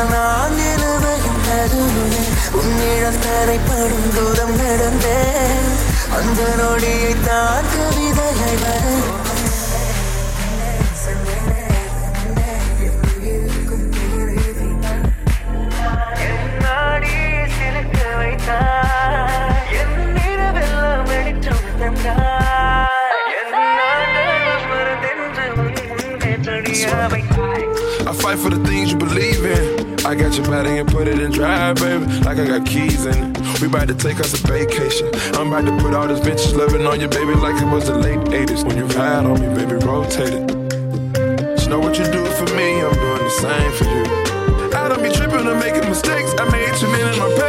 நான் நிலவையும் நடுவே உன்னிடம் தரைப்படும் தூரம் நடந்தேன் அந்த நொடியை தான் கவிதையை வரை I fight for the things you believe in. I got your body and put it in drive, baby, like I got keys in it. We about to take us a vacation. I'm about to put all this vintage loving on you, baby, like it was the late 80s. When you ride on me, baby, rotate it. Just know what you do for me, I'm doing the same for you. I don't be tripping or making mistakes. I made too many in my past.